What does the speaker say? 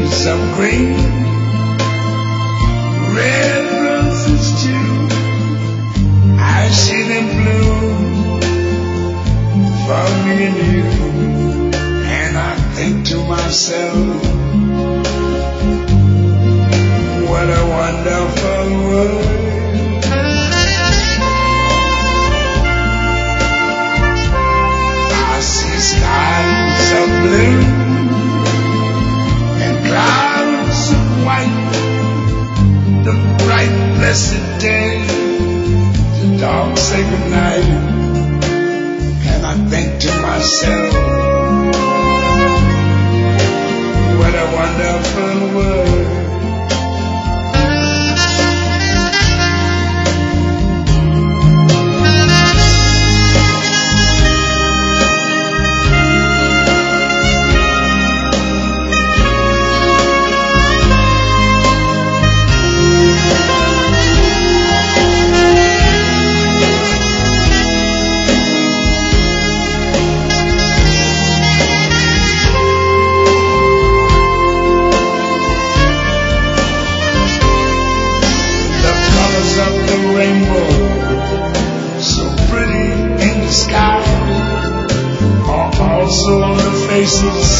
shades of green, red roses too. I see them bloom for me and you, and I think to myself, what a wonderful world. I see skies of blue and clouds of white, the bright blessed day, the dark sacred night, and I think to myself, what a wonderful world. Also on the faces